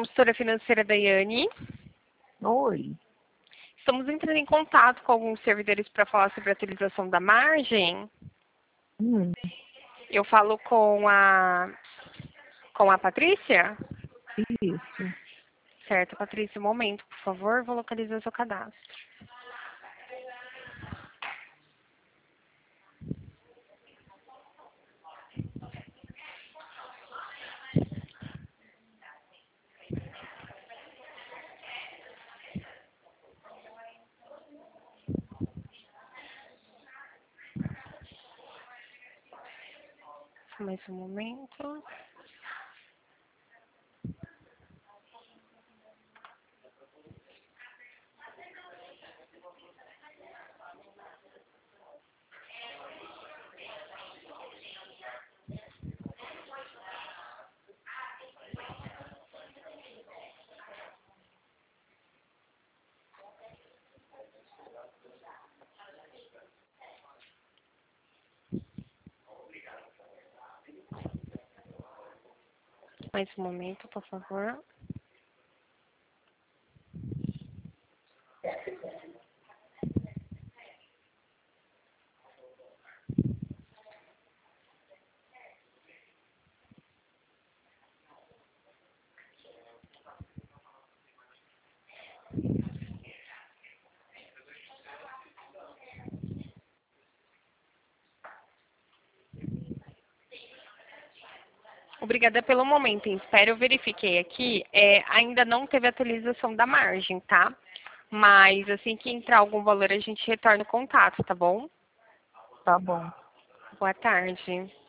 consultora financeira Daiane. Oi. Estamos entrando em contato com alguns servidores para falar sobre a atualização da margem. Eu falo com a Patrícia? Isso. Certo, Patrícia, um momento, por favor, vou localizar o seu cadastro. Mais um momento. Mais um momento, por favor. Obrigada pelo momento em espera. Eu verifiquei aqui, ainda não teve atualização da margem, tá? Mas assim que entrar algum valor, a gente retorna o contato, tá bom? Tá bom. Boa tarde.